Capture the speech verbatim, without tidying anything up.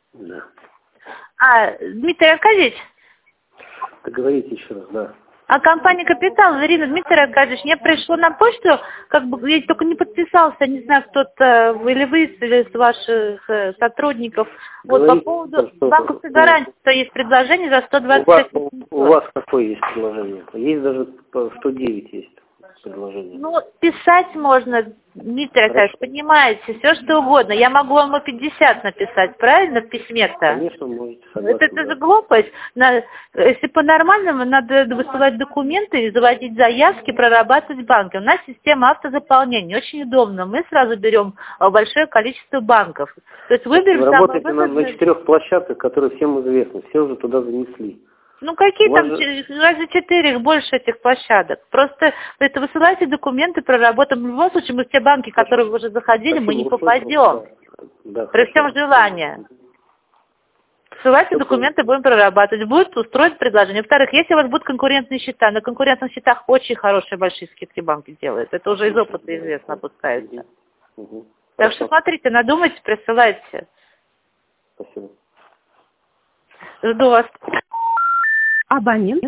Да. А, Дмитрий Аркадьевич? Так говорите еще раз, да. А компания «Капитал», Ирина, Дмитрий Аркадьевич, мне пришло на почту, как бы, я только не подписался, не знаю, кто-то, или вы, или из ваших э, сотрудников. Вот, Говорите, по поводу что, банковской гарантии, что есть предложение за сто двадцать у вас, шесть у, восемьсот. у вас какое есть предложение? Есть даже по сто девять есть предложение. Ну, писать можно, Дмитрий Аркадьевич, понимаете, все что угодно. Я могу вам и пятьдесят написать, правильно, в письме-то? Конечно, можете, согласен. Это, это да. же глупость. На- если по-нормальному, надо высылать документы, заводить заявки, прорабатывать банки. У нас система автозаполнения, очень удобно. Мы сразу берем а, большое количество банков. То есть выберем Вы самое работаете на, на выгодное. четырех площадках, которые всем известны, все уже туда занесли. Ну какие У вас там, же- че- разве четыре, их больше этих площадок. Просто это высылайте документы, проработаем. В любом случае мы в те банки, которые вы уже заходили, мы не Спасибо, попадем. услышал. Да, да, При хорошо. всем желании. Ссылайте Всё документы, будем прорабатывать. Будет устроить предложение. Во-вторых, если у вас будут конкурентные счета, на конкурентных счетах очень хорошие большие скидки банки делают. Это уже из опыта известно, опускается. Угу. Так что смотрите, надумайте, присылайте. Спасибо. Жду вас. Абонент